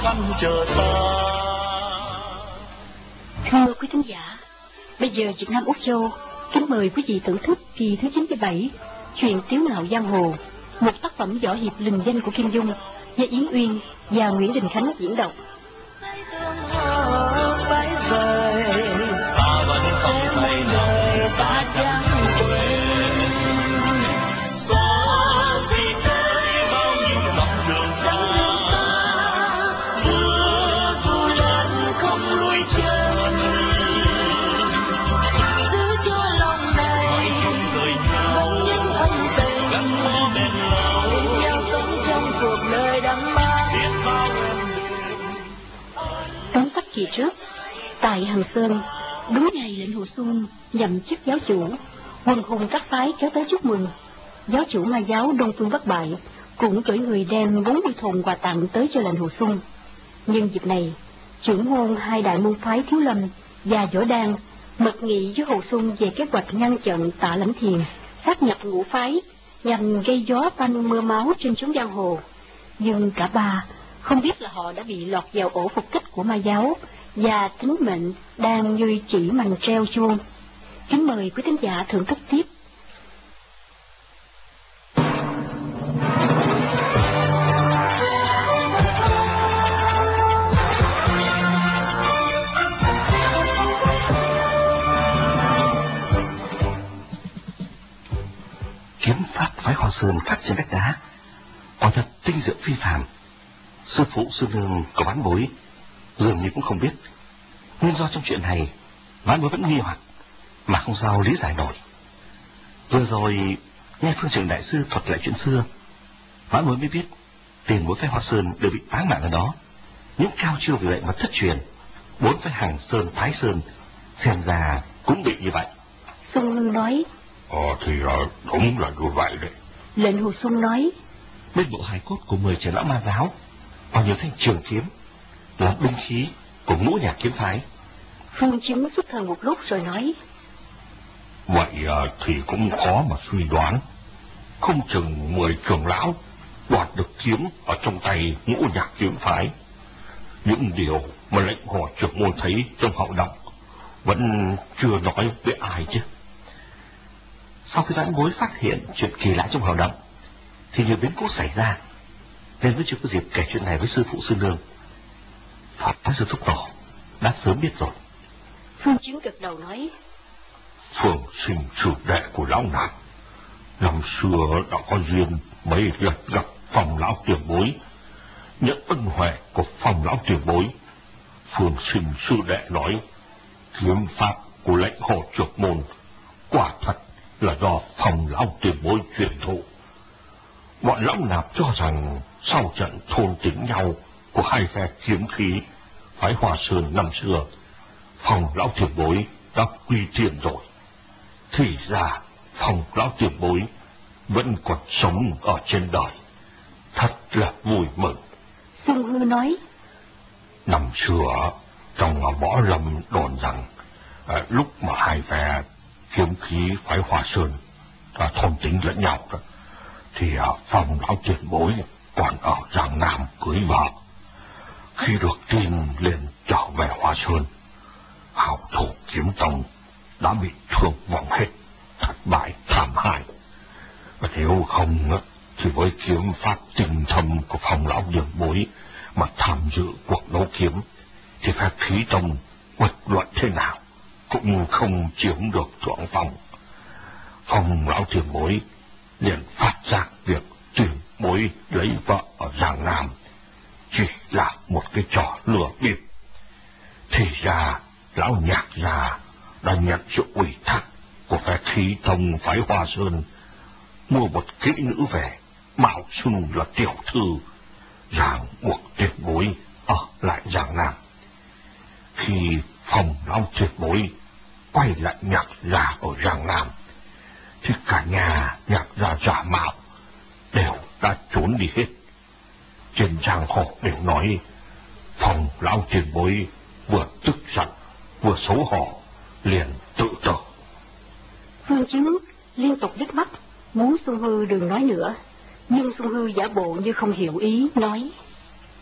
văn chờ ta. Thưa quý thính giả, bây giờ Việt Nam Úc Châu kính mời quý vị thưởng thức kỳ thứ 97 Chuyện Tiếu Ngạo Giang Hồ, một tác phẩm võ hiệp lừng danh của Kim Dung do Yến Uyên và Nguyễn Đình Khánh diễn đọc. Ta vẫn không thấy lời ta chẳng quên. Có gì tới bao nhiêu dặm đường xa, mưa dù lớn không lùi chân. Giữ cho lòng này vẫn những ân tình gắn bó bền lâu, bên nhau sống trong cuộc đời đắm mang. biết bao em Tóm tắt kỳ trước, tại Hằng Sơn, đúng ngày lệnh Hồ Xuân nhậm chức giáo chủ, quần hùng các phái kéo tới chúc mừng. Giáo chủ Ma giáo Đông Phương Bất Bại cũng cử người đem 40 thùng quà tặng tới cho lệnh Hồ Xuân. Nhân dịp này, trưởng môn hai đại môn phái Thiếu Lâm và Võ Đan mật nghị với Hồ Xuân về kế hoạch ngăn chặn Tạ Lãnh Thiền sát nhập ngũ phái nhằm gây gió tanh mưa máu trên chốn giang hồ. Nhưng cả ba không biết là họ đã bị lọt vào ổ phục kích của Ma giáo và tính mệnh đang như chỉ mành treo chuông. Kính mời quý thính giả thưởng thức tiếp. Kiếm pháp phái Hoa Sơn khắc trên vách đá, quả thật tinh diệu phi phàm. Sư phụ sư nương của Vãn Bối dường như cũng không biết nguyên do trong chuyện này. Vãn Bối vẫn nghi hoặc mà không sao lý giải nổi. Vừa rồi nghe Phương Trượng đại sư thuật lại chuyện xưa, Vãn Bối mới biết tiền bối phái Hoa Sơn đều bị táng mạng ở đó. Những cao chiêu vì vậy mà thất truyền, bốn phái Hằng Sơn, Thái Sơn xem ra cũng bị như vậy. Xuân Hưng nói. Thì đúng là như vậy đấy. Lệnh Hồ Xuân nói. Bên bộ hài cốt của 10 trưởng lão Ma giáo có nhiều thanh trường kiếm là binh khí của ngũ nhạc kiếm phái. Phương Chứng xuất thần một lúc rồi nói. Vậy thì cũng khó mà suy đoán. Không chừng 10 trưởng lão đoạt được kiếm ở trong tay ngũ nhạc kiếm phái. Những điều mà lệnh họ trưởng môn thấy trong hậu động vẫn chưa nói với ai chứ. Sau khi Vãn Bối phát hiện chuyện kỳ lạ trong hậu động thì nhiều biến cố xảy ra, nên mới chưa có dịp kể chuyện này với sư phụ sư nương. Pháp sư Thúc Tổ đã sớm biết rồi. Phương Chứng gật đầu nói. Phường Sinh sư đệ của lão Nạp năm xưa đã có duyên mấy lần gặp Phong lão tiền bối, nhận ân huệ của Phong lão tiền bối. Phường Sinh sư đệ nói kiếm pháp của lệnh hồ trưởng môn quả thật là do Phong lão tiền bối truyền thụ. Bọn lão Nạp cho rằng sau trận thôn tính nhau của hai phe kiếm khí phái Hoa Sơn năm xưa, Phong lão tiền bối đã quy thiên rồi. Thì ra Phong lão tiền bối vẫn còn sống ở trên đời, thật là vui mừng. Xuân Hư nói. Năm xưa trong võ lâm đồn rằng lúc mà hai phe kiếm khí phái Hoa Sơn thôn tính lẫn nhau đó, thì Phong lão tiền bối còn ở Giang Nam cưới vợ. Khi được tin liền trở về Hoa Sơn, hảo thủ kiếm tông đã bị thương vong hết, thất bại thảm hại. Và nếu không thì với kiếm pháp tinh thâm của Phong lão tiền bối mà tham dự cuộc đấu kiếm thì phép khí tông bất luận thế nào cũng không chiếm được thượng phong. Phong lão tiền bối liền phát giác việc tuyển bối lấy vợ ở Giang Nam chỉ là một cái trò lừa bịp. Thì ra lão Nhạc già đã nhận sự ủy thác của phái khí tông phái Hoa Sơn, mua một kỹ nữ về mạo xưng là tiểu thư, ràng buộc tuyệt bối ở lại Giang Nam. Khi Phong lão tuyệt bối quay lại Nhạc già ở Giang Nam thì cả nhà Nhạc già giả mạo đều đã trốn đi hết. Trên giang hồ đều nói Phong lão tiền bối vừa tức giận vừa xấu hổ liền tự tử. Phương Chứng liên tục liếc mắt muốn Xuân Hư đừng nói nữa, nhưng Xuân Hư giả bộ như không hiểu ý, nói.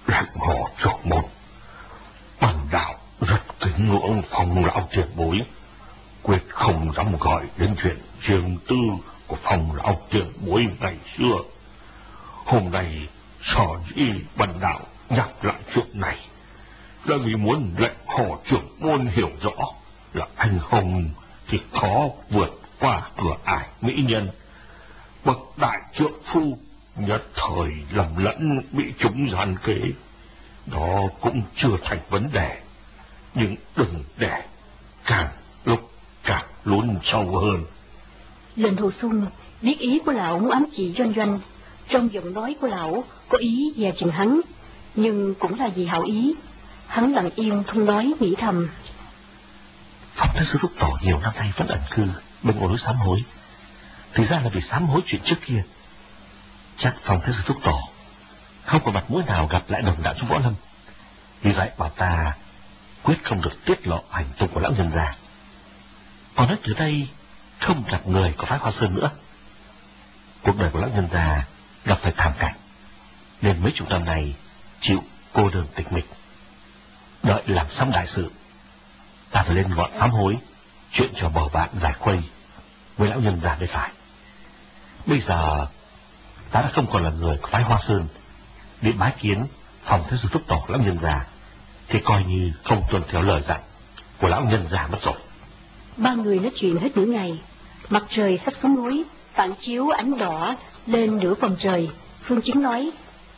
Lệnh họ chọn một. Bản đạo rất kính ngưỡng Phong lão tiền bối, quyết không dám gọi đến chuyện riêng tư của Phong lão tiền bối ngày xưa. Hôm nay sở dĩ bản đạo nhắc lại chuyện này là vì muốn lệnh họ trưởng môn hiểu rõ là anh hùng thì khó vượt qua cửa ải mỹ nhân. Bậc đại trượng phu nhất thời lầm lẫn bị chúng gian kế, đó cũng chưa thành vấn đề, nhưng đừng để càng lúc càng lún sâu hơn. Lệnh Hồ Xuân biết ý của lão muốn ám chỉ Doanh Doanh, trong giọng nói của lão có ý dè chừng hắn, nhưng cũng là vì hảo ý. Hắn lặng im không nói, nghĩ thầm: Phong Thái Sư Thúc Tổ nhiều năm nay vẫn ẩn cư bên ngọn núi sám hối, thì ra là vì sám hối chuyện trước kia. Chắc Phong Thái Sư Thúc Tổ không có mặt mũi nào gặp lại đồng đạo trong võ lâm, vì vậy bảo ta quyết không được tiết lộ hành tung của lão nhân già. Còn nói từ đây không gặp người của phái Hoa Sơn nữa. Cuộc đời của lão nhân già gặp phải thảm cảnh, nên mấy chục năm này chịu cô đơn tịch mịch. Đợi làm xong đại sự, ta phải lên ngọn sám hối chuyện cho bầu bạn giải khuây với lão nhân già mới phải. Bây giờ ta đã không còn là người của phái Hoa Sơn, để bái kiến Phong Thái Sư Thúc Tổ lão nhân già thì coi như không tuân theo lời dặn của lão nhân già mất rồi. Ba người nói chuyện hết nửa ngày. Mặt trời sắp xuống núi, phản chiếu ánh đỏ lên nửa vòng trời. Phương Chính nói: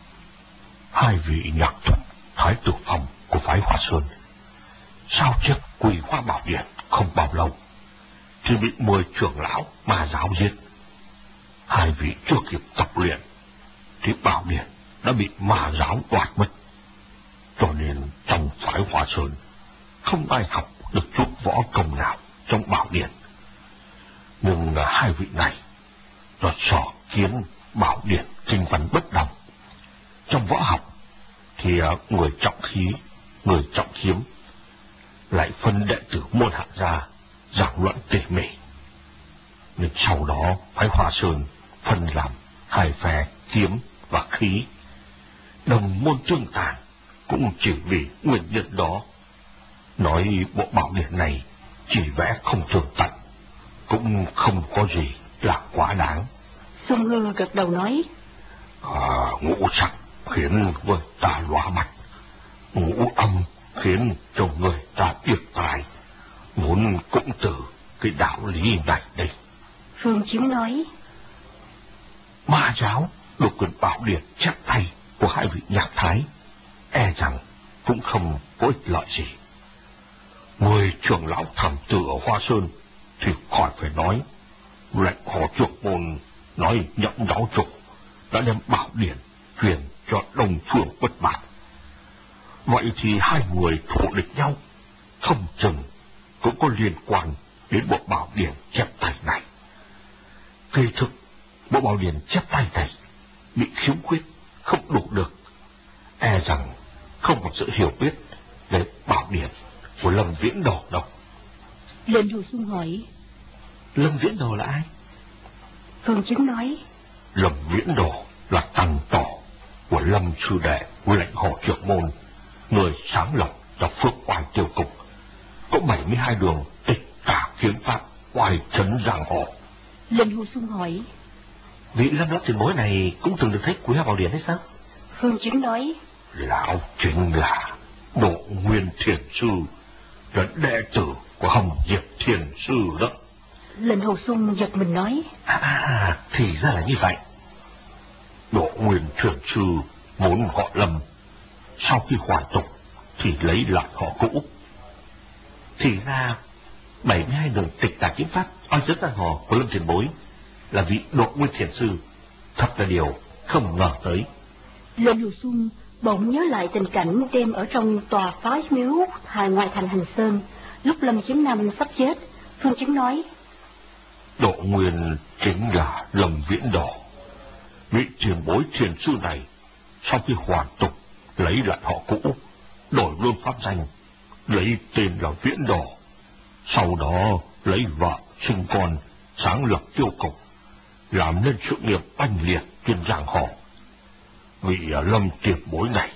Hai vị nhạc thuật Thái Tử Phong của phái Hoa Sơn sao chết Quỳ Hoa Bảo Điện không bao lâu thì bị 10 trưởng lão mà giáo giết. Hai vị chưa kịp tập luyện thì Bảo Điện đã bị ma giáo đoạt mất, cho nên trong phái Hoa Sơn không ai học được chút võ công nào trong Bảo Điện. Nhưng hai vị này do sở kiến Bảo Điện kinh văn bất đồng. Trong võ học thì người trọng khí, người trọng kiếm, lại phân đệ tử môn hạ ra giảng luận tỉ mỉ, nên sau đó phái Hoa Sơn phân làm hai phe kiếm và khí, đồng môn tương tàn, cũng chỉ vì nguyên nhân đó. Nói bộ Bảo Điện này chỉ vẽ không tường tận, cũng không có gì là quá đáng. Xuân Hương gật đầu nói: Ngũ sắc khiến người ta lóa mắt, ngũ âm khiến cho người ta điếc tai, muốn cũng từ cái đạo lý này đây. Phương Chiếu nói: Ma giáo được quyền Bảo Điện chép tay của hai vị nhạc thái, e rằng cũng không có ích lợi gì. 10 trưởng lão thảm tử ở Hoa Sơn thì khỏi phải nói. Lệnh họ trưởng môn nói nhậm giáo chủ đã đem Bảo Điện truyền cho Đông Phương Bất Bại. Vậy thì hai người thù địch nhau, không chừng cũng có liên quan đến bộ Bảo Điện chép tay này. Kỳ thực bộ Bảo Điện chép tay này bị khiếm khuyết, không đủ được, e rằng không một sự hiểu biết về Bảo Điện của Lâm Viễn Đồ đâu. Lệnh Hồ Xuân hỏi: Lâm Viễn Đồ là ai? Phương Chính nói: Lâm Viễn Đồ là tăng tổ của Lâm sư đệ của lệnh họ trưởng môn, người sáng lập ra Phước Oai Tiêu Cục, có 72 đường tịch tả kiếm pháp oai trấn giang hồ. Lệnh Hồ Xuân hỏi: Vị Lâm lão tiền bối này cũng từng được thấy Quỳ Hoa Bảo Điện hay sao? Phương Chính nói: Lão chính là Độ Nguyên Thiền Sư, là đệ tử của Hồng Diệp Thiền Sư đó. Lệnh Hồ Xuân giật mình nói: Thì ra là như vậy. Độ Nguyên Thiền Sư muốn họ Lâm, sau khi hoàn tục thì lấy lại họ cũ. Thì ra 72 đường tịch tả kiếm pháp oai trấn giang hồ của Lâm tiền bối là vị Độ Nguyên Thiền Sư. Thật là điều không ngờ tới. Lệnh Hồ Xuân bỗng nhớ lại tình cảnh đêm ở trong tòa phái miếu ngoài thành Hành Sơn, lúc Lâm Chính Năm sắp chết. Phương Chính nói: Độ Nguyên chính là Lâm Viễn Đồ. Vị tiền bối thiền sư này sau khi hoàn tục lấy lại họ cũ, đổi luôn pháp danh, lấy tên là Viễn Đồ. Sau đó lấy vợ sinh con, sáng lập Tiêu Cục, làm nên sự nghiệp oanh liệt trên giang hồ. Vị Lâm tiền bối này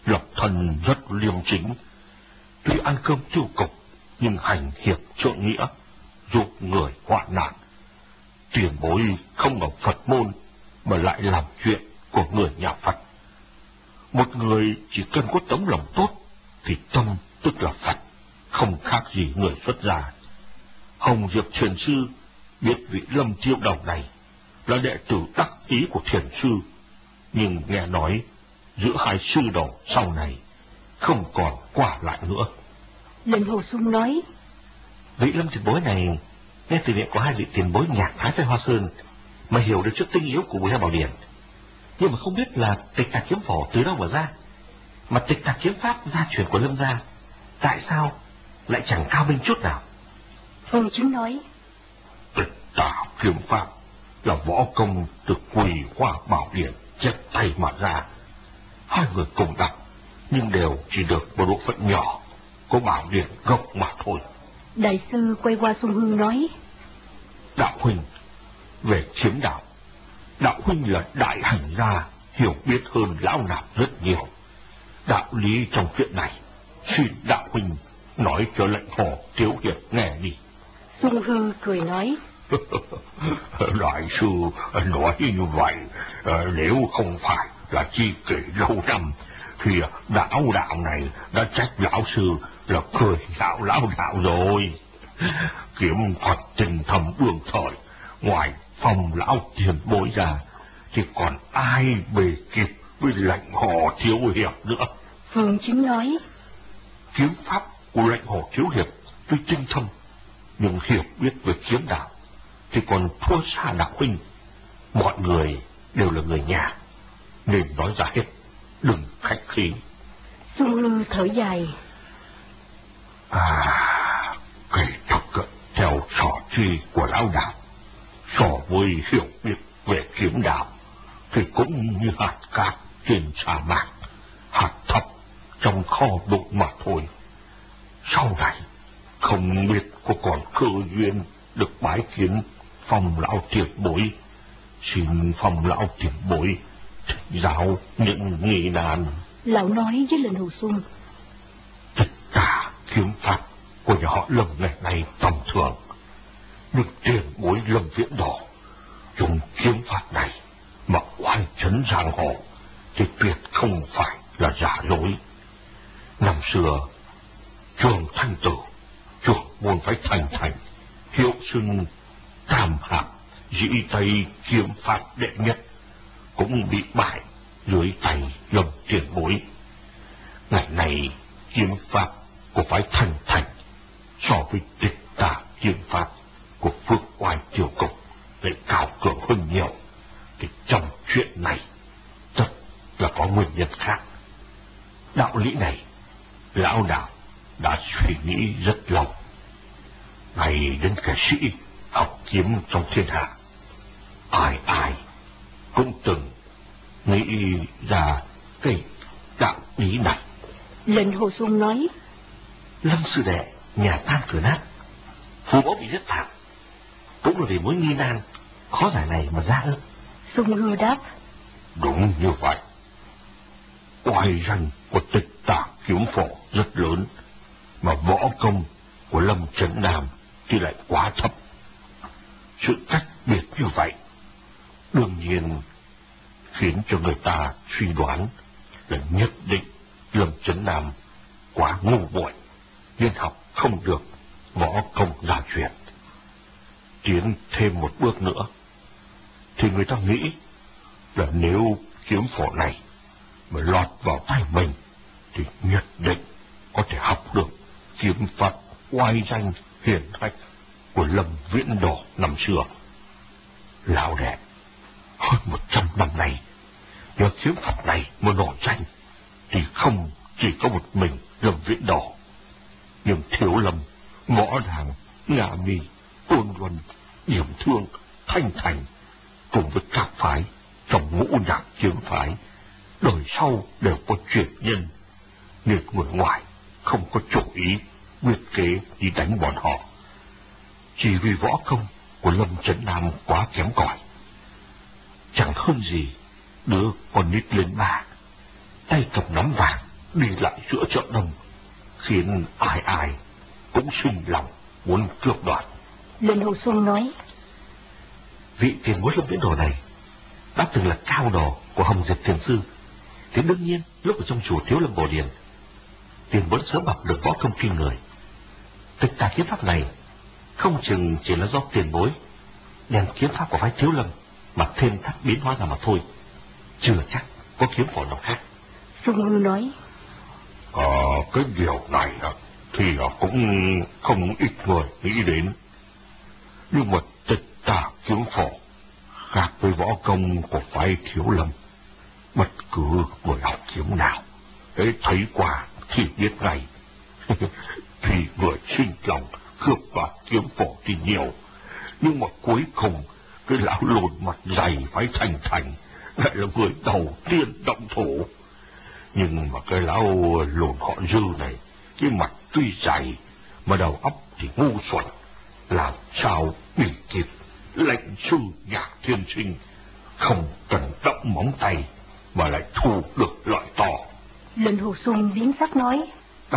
lập thân rất liêm chính. Tuy ăn cơm tiêu cục, nhưng hành hiệp trượng nghĩa, giúp người hoạn nạn. Tiền bối không ở Phật môn, mà lại làm chuyện của người nhà Phật. Một người chỉ cần có tấm lòng tốt, thì tâm tức là Phật, không khác gì người xuất gia. Hồng Diệp Thiền Sư biết vị Lâm Tiêu Đầu này là đệ tử đắc ý của Thiền Sư, nhưng nghe nói giữa hai sư đồ sau này không còn qua lại nữa. Lệnh Hồ Xuân nói: Vị Lâm tiền bối này nghe từ miệng của hai vị tiền bối nhạc Thái với Hoa Sơn mà hiểu được chút tinh yếu của Bùi Hai Bảo Điển, nhưng mà không biết là Tịch Tạc Kiếm Phổ từ đâu mà ra, mà Tịch Tạc Kiếm Pháp gia truyền của Lâm gia tại sao lại chẳng cao minh chút nào. Phương Chính nói: Tịch Tạc Kiếm Pháp là võ công từ Quỳ Hoa Bảo Điển chép tay mà ra. Hai người cùng đọc, nhưng đều chỉ được một bộ phận nhỏ của Bảo Điển gốc mà thôi. Đại sư quay qua Xuân Hương nói: Đạo huynh, về kiếm đạo, đạo huynh là đại hành gia, hiểu biết hơn lão nạp rất nhiều. Đạo lý trong chuyện này, xin đạo huynh nói cho lệnh Hồ Thiếu Hiệp nghe đi. Xuân Hương cười nói: Đại sư nói như vậy, nếu không phải là chi kỷ lâu năm, thì đạo này đã trách lão sư là cười xạo lão đạo rồi. Kiếm thuật tình thầm đương thời, ngoài Phong lão tiền bối ra, thì còn ai bề kịp với lệnh Hồ Thiếu Hiệp nữa. Phương Chính nói: Kiếm pháp của lệnh Hồ Thiếu Hiệp tuy tinh thâm, nhưng hiểu biết về kiếm đạo thì còn thua xa đạo huynh. Mọi người đều là người nhà, nên nói ra hết, đừng khách khí. Xuân Hương thở dài: Kể thực theo sở tri của lão đạo, so với hiểu biết về kiếm đạo thì cũng như hạt cát trên sa mạc, hạt thấp trong kho bụi mà thôi. Sau này không biết có còn cơ duyên được bái kiến Phong lão tiền bối, xin Phong lão tiền bối giáo những nghi nan. Lão nói với Lệnh Hồ Xuân: Tất cả kiếm pháp của nhà họ Lâm ngày nay tầm thường, nhưng tiền bối Lâm Viễn Đỏ dùng kiếm pháp này mà oai trấn giang hồ thì tuyệt không phải là giả dối. Năm xưa Trường Thanh Tử, trưởng môn phái Thành hiệu xưng Tam Hạp dĩ Tây kiếm pháp đệ nhất, cũng bị bại dưới tay Lâm tiền bối. Ngày này kiếm pháp của phái Thành so với Tịch Tà kiếm pháp của Phước Oai Triều Cục lại cao cường hơn nhiều, thì trong chuyện này tất là có nguyên nhân khác. Đạo lý này lão đạo đã suy nghĩ rất lâu, ngay đến kẻ sĩ học kiếm trong thiên hạ, ai cũng từng nghĩ ra cái đạo lý này. Lệnh Hồ Xuân nói: Lâm sư đệ nhà tan cửa nát, phù mẫu bị rất thảm, cũng là vì mối nghi nan khó giải này mà ra ư? Xuân Hương đáp: Đúng như vậy. Oai danh của Tịch Tà Kiếm Phổ rất lớn, mà võ công của Lâm Trấn Nam thì lại quá thấp. Sự cách biệt như vậy đương nhiên khiến cho người ta suy đoán là nhất định Lâm Trấn Nam quá ngu muội nên học không được võ công gia truyền. Tiến thêm một bước nữa thì người ta nghĩ là nếu kiếm phổ này mà lọt vào tay mình thì nhất định có thể học được kiếm pháp oai danh hiển hách của Lâm Viễn Đổ năm xưa. Lão đệ, hơn 100 năm nay nhờ kiếm pháp này mà nổi danh thì không chỉ có một mình Lâm Viễn Đổ, nhưng Thiếu Lâm, Võ Đàng, Nga Mi, Ôn Luân, Điểm Thương, Thanh Thành cùng với các phái trong ngũ nhạc kiếm phái đời sau đều có truyền nhân, nên người ngoài không có chủ ý quyết kế đi đánh bọn họ. Chỉ vì võ công của Lâm Trấn Nam quá kém cỏi, chẳng hơn gì đứa con nít lên 3, tay cầm nắm vàng đi lại giữa chợ đông, khiến ai ai cũng sinh lòng muốn cướp đoạt. Lệnh Hồ Xuân nói: Vị tiền bối Lâm Viễn Đồ này đã từng là cao đồ của Hồng Diệp Thiền Sư, thì đương nhiên lúc ở trong chùa Thiếu Lâm Bồ Điền, tiền bối sớm học được võ công kinh người. Tịch tà kiếm pháp này không chừng chỉ là do tiền bối đem kiếm pháp của phái Thiếu Lâm mà thêm thắt biến hóa ra mà thôi, chưa chắc có kiếm phổ nào khác. Xuân Hư nói: Cái điều này thì cũng không ít người nghĩ đến. Nhưng mà tịch tà kiếm phổ khác với võ công của phái Thiếu Lâm. Bất cứ người học kiếm nào thấy qua thì biết ngay. Thì người sinh lòng cướp đoạt kiếm phổ thì nhiều, nhưng mà cuối cùng cái lão lùn mặt dày phái Thành Thành lại là người đầu tiên động thủ. Nhưng mà cái lão lùn họ Dư này, cái mặt tuy dày mà đầu óc thì ngu xuẩn, làm sao bị kịp lệnh sư Nhạc Thiên Sinh không cần động móng tay mà lại thu được lợi to. Lệnh Hồ Xuân biến sắc nói: Đạo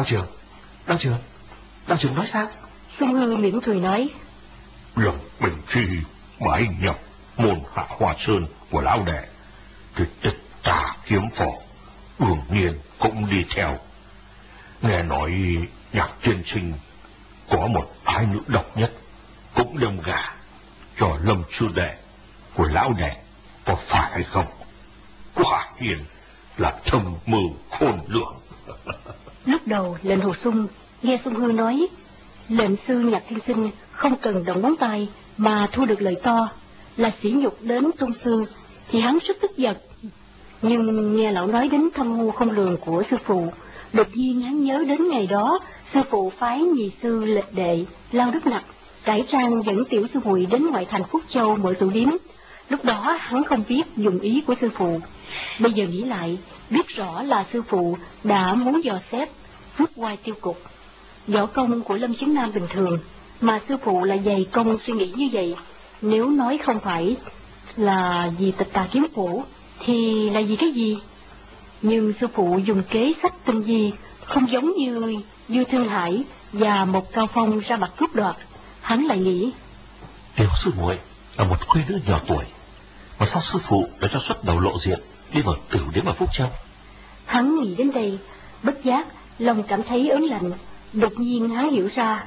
trưởng nói sao? Xuân Hư mỉm cười nói: Lần Bình Phi bái nhập môn Hạ Hoa Sơn của lão đệ thì tịch tà kiếm phổ đương nhiên cũng đi theo. Nghe nói Nhạc Tiên Sinh có một ái nữ độc nhất, cũng đâm gà cho Lâm sư đệ của lão đệ, có phải hay không? Quả nhiên là thâm mưu khôn lường. Lúc đầu Lệnh Hồ Xuân nghe Xuân Hư nói lệnh sư Nhạc Thiên Sinh không cần động ngón tay mà thu được lợi to, là sỉ nhục đến tôn sư, thì hắn rất tức giận. Nhưng nghe lão nói đến thâm mưu không lường của sư phụ, đột nhiên hắn nhớ đến ngày đó sư phụ phái nhị sư Lịch Đệ Lao Đức Nặc cải trang dẫn tiểu sư muội đến ngoại thành Phúc Châu mở tụ điếm. Lúc đó hắn không biết dùng ý của sư phụ, bây giờ nghĩ lại biết rõ là sư phụ đã muốn dò xét rút oai tiêu cục. Võ công của Lâm Chứng Nam bình thường, mà sư phụ lại dày công suy nghĩ như vậy. Nếu nói không phải là vì tịch tà kiếm phổ thì là vì cái gì? Nhưng sư phụ dùng kế sách tinh vi, không giống như Dư Thương Hải và Một Cao Phong ra mặt cướp đoạt. Hắn lại nghĩ: Tiểu sư muội là một khuê nữ nhỏ tuổi, mà sao sư phụ đã cho xuất đầu lộ diện đi mở tử điếm ở Phúc Châu? Hắn nghĩ đến đây, bất giác lòng cảm thấy ớn lạnh. Đột nhiên hắn hiểu ra: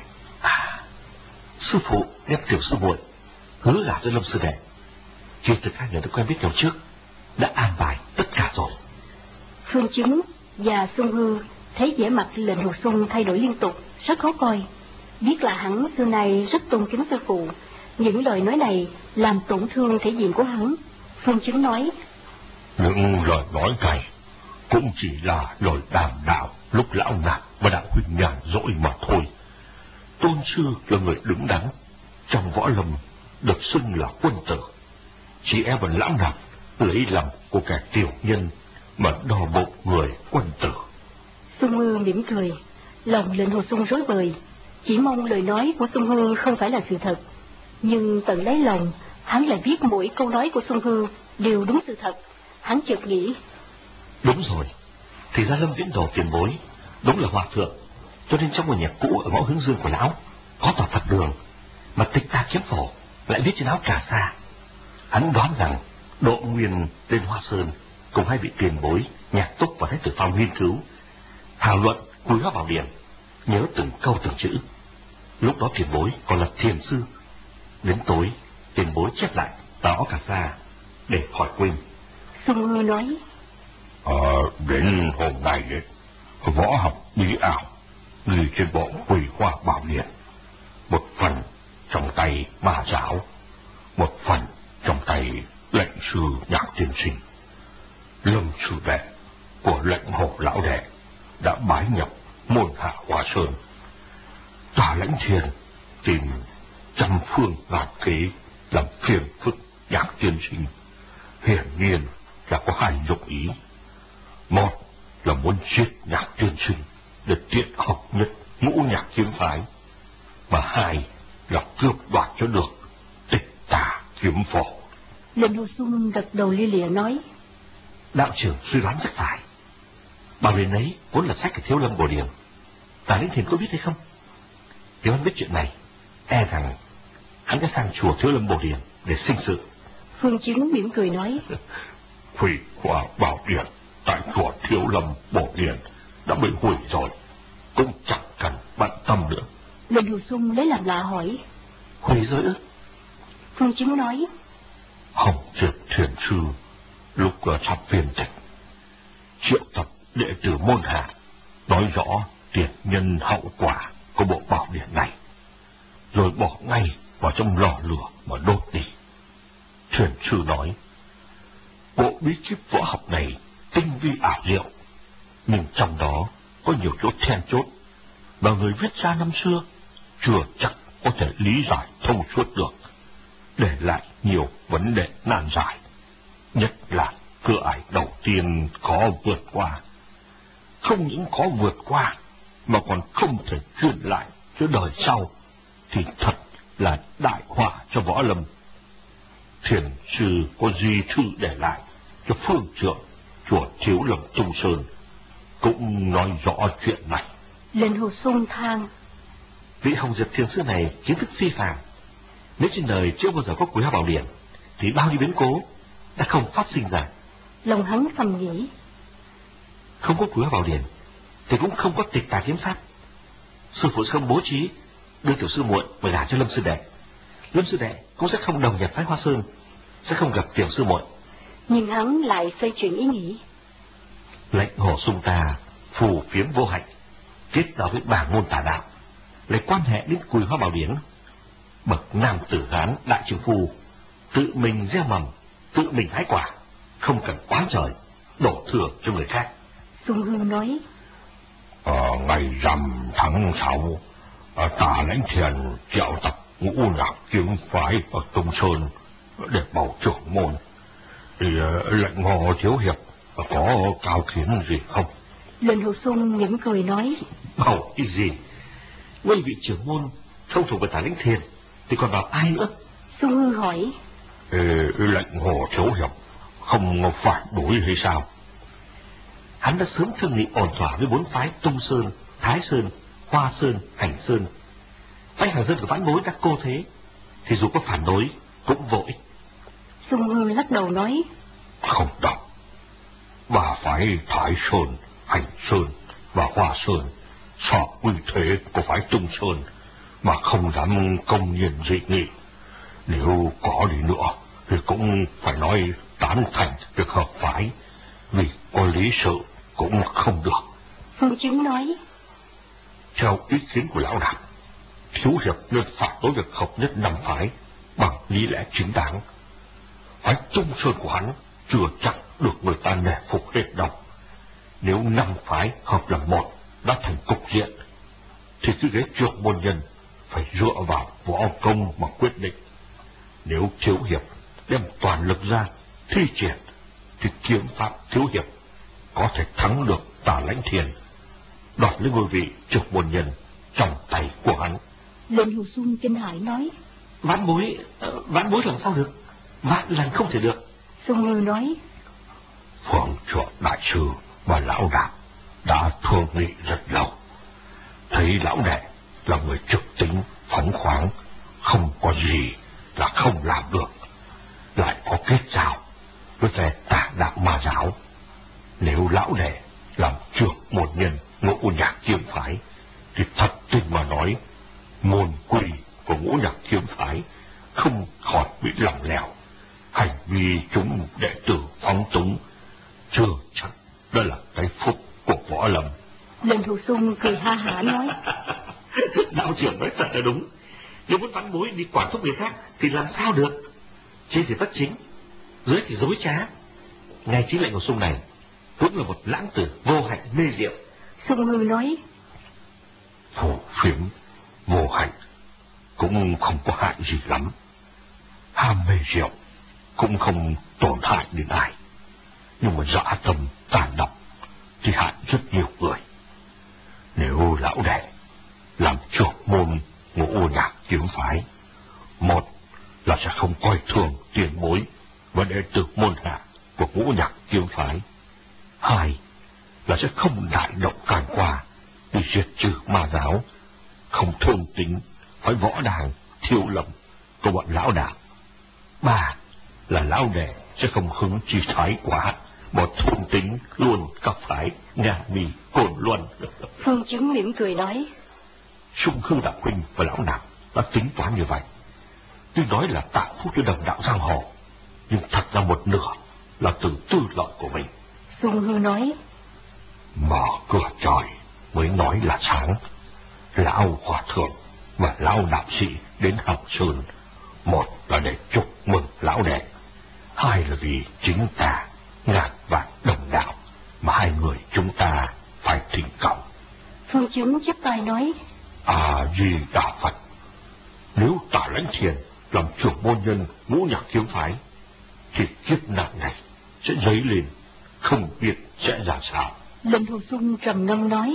Sư phụ đem tiểu sư muội hứa gả cho Lâm sư đệ, kỳ thực hai người đã quen biết nhau trước, đã an bài tất cả rồi. Phương Chứng và Xuân Hư thấy vẻ mặt Lệnh Hồ Xuân thay đổi liên tục, rất khó coi. Biết là hắn xưa nay rất tôn kính sư phụ, những lời nói này làm tổn thương thể diện của hắn. Phương Chứng nói: Những lời nói này cũng chỉ là lời đàm đạo lúc lão nạp và đạo huynh nhàn rỗi mà thôi. Tôn sư là người đứng đắn, trong võ lâm được xưng là quân tử, chỉ e vẫn lão nạp lấy lòng của kẻ tiểu nhân mà đo bộ người quân tử. Xuân Hư mỉm cười, lòng Lệnh Hồ Xuân rối bời, chỉ mong lời nói của Xuân Hư không phải là sự thật. Nhưng tận đáy lòng hắn lại biết mỗi câu nói của Xuân Hư đều đúng sự thật. Hắn chợt nghĩ: Đúng rồi, thì ra Lâm Viễn Đồ tiền bối đúng là hòa thượng, cho nên trong ngôi nhà cũ ở ngõ Hướng Dương của lão có tòa Phật đường, mà tịch tà kiếm phổ lại viết trên áo cà sa. Hắn đoán rằng Độ Nguyên lên Hoa Sơn cùng hai vị tiền bối Nhạc Túc và Thái Tử Phong nghiên cứu thảo luận Quý Hóa Bảo Điển, nhớ từng câu từng chữ. Lúc đó tiền bối còn là thiền sư, đến tối tiền bối chép lại tờ áo cà sa để khỏi quên. Xuân Hư nói: Đến hôm nay đấy, võ học bí ảo ghi trên bộ Quý Hóa Bảo Điển, một phần trong tay Ma Giáo, một phần trong tay lệnh sư Nhạc Tiên Sinh. Lâm sư đệ của lệnh Hồ lão đệ đã bái nhập môn Hạ Hoa Sơn. Tả Lãnh Thiền tìm trăm phương ngàn kế làm phiền phức Nhạc Tiên Sinh, hiển nhiên là có hai dụng ý. Một là muốn giết Nhạc Tiên Sinh để tiện hợp nhất ngũ nhạc kiếm phái, mà hai là cướp đoạt cho được tịch tà kiếm phổ. Lệnh Hồ Xuân gật đầu lia lịa nói: Đạo trưởng suy đoán rất phải. Bảo điện ấy vốn là sách của Thiếu Lâm Bồ Điền. Tả Lĩnh Thiền có biết hay không? Nếu hắn biết chuyện này, e rằng hắn sẽ sang chùa Thiếu Lâm Bồ Điền để sinh sự. Phương Chứng mỉm cười nói: Hủy Hòa Bảo Điện tại chùa Thiếu Lâm Bồ Điền đã bị hủy rồi, cũng chẳng cần bận tâm nữa. Lệnh Hồ Xuân lấy làm lạ hỏi: Hủy rồi ư? Phương Chứng nói: Hồng Diệp Thiền Sư lúc sắp viên tịch triệu tập đệ tử môn hạ, nói rõ tiền nhân hậu quả của bộ bảo điện này, rồi bỏ ngay vào trong lò lửa mà đốt đi. Thiền Sư nói, bộ bí kíp võ học này tinh vi ảo diệu, nhưng trong đó có nhiều chỗ then chốt mà người viết ra năm xưa chưa chắc có thể lý giải thông suốt được, để lại nhiều vấn đề nan giải, nhất là cửa ải đầu tiên có vượt qua. Không những có vượt qua mà còn không thể truyền lại cho đời sau, thì thật là đại họa cho võ lâm. Thiền Sư có di thư để lại cho phương trưởng chùa Thiếu Lâm Tung Sơn, cũng nói rõ chuyện này. Lệnh Hồ Xuân than: Vị Hồng Diệp Thiền Sư này kiến thức phi phàm, nếu trên đời chưa bao giờ có Quý Hoa Bảo Điện thì bao nhiêu biến cố đã không phát sinh ra. Lòng hắn thầm nghĩ: Không có Quý Hoa Bảo Điện thì cũng không có Tịch Tà Kiếm Pháp. Sư phụ sẽ không bố trí đưa tiểu sư muội và gả cho Lâm sư đệ. Lâm sư đệ cũng sẽ không đồng nhập phái Hoa Sơn, sẽ không gặp tiểu sư muội. Nhưng hắn lại xoay chuyển ý nghĩ. Lệnh Hồ Xuân ta phù phiếm vô hạnh, kết giao với bảng môn tà đạo, lại quan hệ đến Quý Hoa Bảo Điện. Bậc nam tử Hán đại trượng phu, tự mình gieo mầm, tự mình hái quả, không cần oán trời đổ thừa cho người khác. Xuân Hương nói: Ngày rằm tháng 6, Tả Lãnh Thiền triệu tập ngũ nhạc kiếm phái ở Tung Sơn để bầu trưởng môn. Thì lệnh Hồ thiếu hiệp có cao kiến gì không? Lệnh Hồ Xuân mỉm cười nói: Bầu cái gì? Ngôi vị trưởng môn không thuộc về Tả Lãnh Thiền thì còn vào ai nữa? Xuân Hương hỏi: Lệnh Hồ thiếu hiệp không phản đối hay sao? Hắn đã sớm thương nghị ổn thỏa với 4 phái Tung Sơn, Thái Sơn, Hoa Sơn, Hành Sơn. Bách hàng dân của Vãn Bối đã cô thế, thì dù có phản đối cũng vô ích. Xuân Hương lắc đầu nói: Không đâu. Ba phái Thái Sơn, Hành Sơn và Hoa Sơn sợ uy thế của phái Tung Sơn mà không dám công nhiên dị nghị. Nếu có đi nữa thì cũng phải nói tán thành việc hợp phái, vì có lý sự cũng không được. Phương Chứng nói: Theo ý kiến của lão Đạt, thiếu hiệp nên phản đối việc hợp nhất 5 phái bằng lý lẽ chính đáng. Phái Tung Sơn của hắn chưa chắc được người ta nể phục hết đâu. Nếu 5 phái hợp làm một đã thành cục diện, thì cái ghế trưởng môn nhân phải dựa vào võ công mà quyết định. Nếu thiếu hiệp đem toàn lực ra thi triển, thì kiếm pháp thiếu hiệp có thể thắng được Tả Lãnh Thiền, đoạt lấy ngôi vị trưởng môn nhân trong tay của hắn. Lệnh Hồ Xuân kinh hãi nói: Vãn bối làm sao được? Vạn lần không thể được. Xuân Hương nói: Phương trưởng đại sư và lão Đạt đã thương nghị rất lâu, thấy lão đệ là người trực tính, phóng khoáng, không có gì là không làm được, lại có kết giao với phe Tà Đạo Ma Giáo. Nếu lão đệ làm trưởng môn nhân Ngũ Nhạc Kiếm Phái thì thật tình mà nói, môn quy của Ngũ Nhạc Kiếm Phái không khỏi bị lỏng lẻo. Hành vi chúng đệ tử phóng túng chưa chắc đó là cái phúc của võ lâm. Lệnh Hồ Xuân cười ha hả nói: Đạo trưởng nói thật là đúng. Nếu muốn Vãn Bối đi quản thúc người khác thì làm sao được? Trên thì bất chính, dưới thì dối trá. Ngay chính Lệnh Hồ Xuân này cũng là một lãng tử vô hạnh mê rượu. Xuân Hương nói: Phù phiếm vô hạnh cũng không có hại gì lắm. Ham mê rượu cũng không tổn hại đến ai, nhưng mà dã tâm tàn độc thì hại rất nhiều người. Nếu lão đệ làm trưởng môn Ngũ Nhạc Kiếm Phái, một là sẽ không coi thường tiền bối và đệ tử môn hạ của Ngũ Nhạc Kiếm Phái, hai là sẽ không đại động càn quà để diệt trừ ma giáo, không thôn tính phải võ đàng thiêu lầm của bọn lão đạo. 3 là lão đệ sẽ không hứng chi thái quá, một thôn tính luôn các phái Nga Mi Cồn Luân. Phương Chứng mỉm cười nói: Sung Hư đạo huynh và lão nạp đã tính toán như vậy. Tuy nói là tạo phúc cho đồng đạo giang hồ, nhưng thật ra một nửa là từ tư lợi của mình. Sung Hư nói: Mở cửa trời mới nói là sáng. Lão hòa thượng và lão đạo sĩ đến Hằng Sơn, một là để chúc mừng lão đệ, 2 là vì chính ta ngàn vạn đồng đạo mà 2 người chúng ta phải thỉnh cầu. Phương Chứng chắp tay nói: A Di Đà Phật. Nếu Tả Lãnh Thiền làm trưởng môn nhân Ngũ Nhạc Kiếm phái, thì kiếp nạn này sẽ dấy lên, không biết sẽ ra sao. Lệnh Hồ Xuân trầm ngâm nói: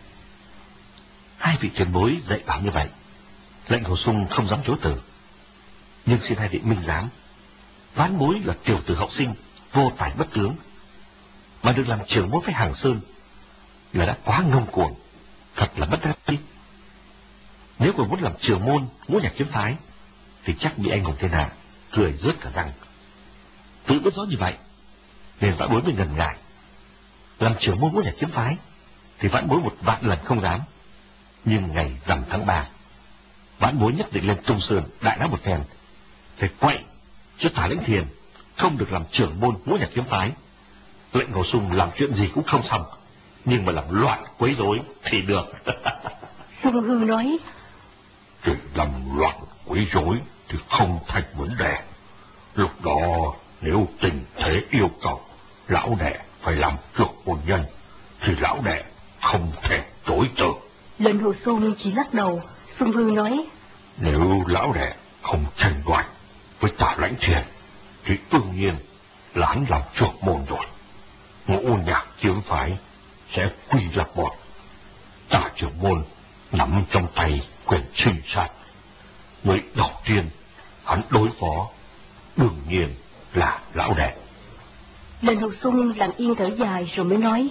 2 vị tiền bối dạy bảo như vậy, Lệnh Hồ Xuân không dám chối từ. Nhưng xin 2 vị minh giám, vãn bối là tiểu tử học sinh, vô tài bất tướng, mà được làm trưởng môn với Hàng Sơn là đã quá ngông cuồng, thật là bất đắc dĩ. Nếu còn muốn làm trưởng môn Ngũ Nhạc Kiếm phái thì chắc bị anh hùng thiên hạ cười rớt cả răng. Tự biết rõ như vậy nên vãn bối mới ngần ngại. Làm trưởng môn Ngũ Nhạc Kiếm phái thì vãn bối 1.000 lần không dám. Nhưng ngày rằm tháng 3, vãn bối nhất định lên Tung Sơn đại náo một phen, phải quậy cho Tả Lãnh Thiền không được làm trưởng môn Ngũ Nhạc Kiếm phái. Lệnh Hồ Xuân làm chuyện gì cũng không xong, nhưng mà làm loạn quấy rối thì được. Sung Hư nói: Chỉ làm loạn quấy rối thì không thành vấn đề. Lúc đó nếu tình thế yêu cầu lão đệ phải làm trưởng môn nhân thì lão đệ không thể chối từ. Lệnh Hồ Xuân chỉ lắc đầu. Sung Hư nói: Nếu lão đệ không tranh đoạt với Tả Lãnh Thiền thì đương nhiên là hắn làm trưởng môn rồi. Ngũ Nhạc Kiếm phái sẽ quy lập một. Tả trưởng môn nắm trong tay quyền sinh sát, người đầu tiên hắn đối phó đương nhiên là lão đệ. Lệnh Hồ Xuân lặng yên thở dài rồi mới nói: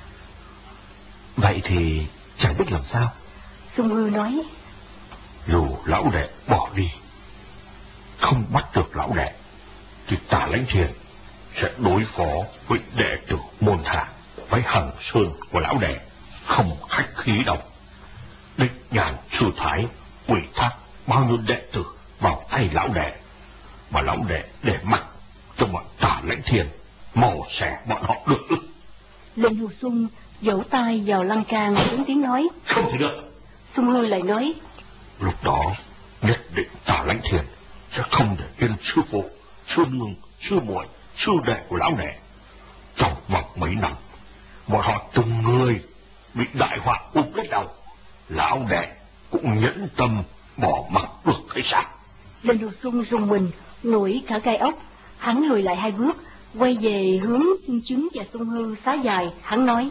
Vậy thì chẳng biết làm sao. Sung Hư nói: Dù lão đệ bỏ đi, không bắt được lão đệ, thì Tả Lãnh Thiền sẽ đối phó với đệ tử môn hạ với Hằng Sơn của lão đệ, không khách khí đâu. Đích Nhàn Sư Thái ủy thác bao nhiêu đệ tử vào tay lão đệ, mà lão đệ để mặc cho bọn Tả Lãnh Thiền mổ xẻ bọn họ được ức. Lệnh Hồ Xuân vỗ tay vào lan can lớn tiếng nói: Không thể được. Sung Hư lại nói: Lúc đó nhất định Tả Lãnh Thiền sẽ không để yên sư phụ, sư nương, sư muội, sư đệ của lão đệ. Trong vòng mấy năm, bọn họ từng người bị đại họa úp lấy đầu, lão đệ cũng nhẫn tâm bỏ mặc được hay sao? Lệnh Hồ Xuân rùng mình nổi cả gai ốc. Hắn lùi lại 2 bước, quay về hướng Phương Chứng và Sung Hư xá dài. Hắn nói: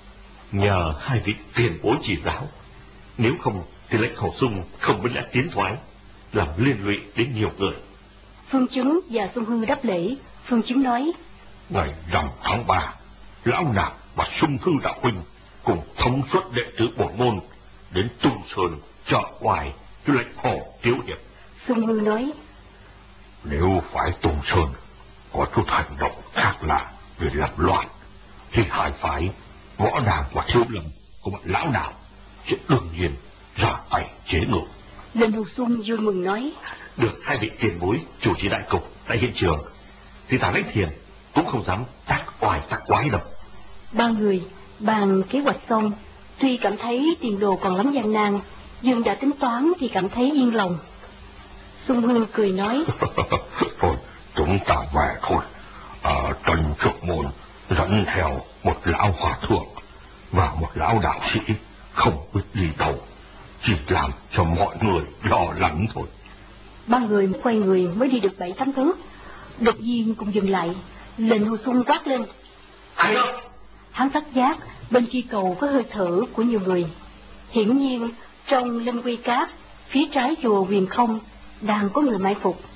Nhờ 2 vị tiền bối chỉ giáo, nếu không thì Lệnh Hồ Xuân không biết lẽ tiến thoái, làm liên lụy đến nhiều người. Phương Chứng và Sung Hư đáp lễ. Phương Chứng nói: Ngày rằm tháng 3, lão nạp và Sung Hư đạo huynh cùng thống suất đệ tử bổn môn đến Tung Sơn chợ oai cho Lệnh Hồ Tiếu hiệp. Sung Hư nói: Nếu phải Tung Sơn có chút hành động khác lạ để làm loạn, thì hai phái Võ Đàng và Thiếu Lâm của bọn lão đạo sẽ đương nhiên ra tay chế ngự. Lệnh Hồ Xuân vui mừng nói: Được 2 vị tiền bối chủ trì đại cục tại hiện trường, thì Tả Lãnh Thiền cũng không dám tác oai tác quái đâu. 3 người bàn kế hoạch xong, tuy cảm thấy tiền đồ còn lắm gian nan, nhưng đã tính toán thì cảm thấy yên lòng. Sung Hư cười nói: Thôi chúng ta về thôi. Ở Trần Trục Môn dẫn theo một lão hòa thượng và một lão đạo sĩ không biết đi đâu, chỉ làm cho mọi người lo lắng thôi. 3 người quay người mới đi được 7-8 bước, đột nhiên cũng dừng lại. Lệnh Hồ Xuân quát lên: Ai đó? Hắn phát giác bên kia cầu có hơi thở của nhiều người. Hiển nhiên trong Linh Quy Cát, phía trái chùa Huyền Không đang có người mai phục.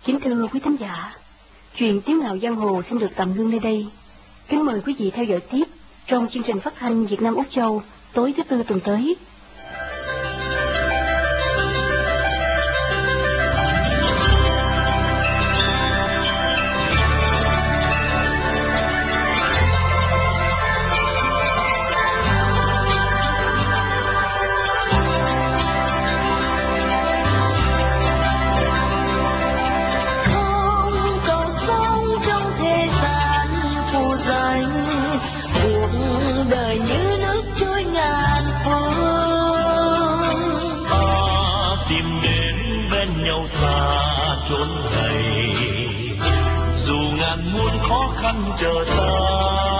Kính thưa quý thính giả, chuyện Tiếu ngạo giang hồ xin được tạm ngưng nơi đây. Kính mời quý vị theo dõi tiếp trong chương trình phát thanh Việt Nam Úc Châu tối thứ Tư tuần tới. Đời như nước trôi ngàn phương, tìm đến bên nhau xa chốn này, dù ngàn muôn khó khăn chờ ta.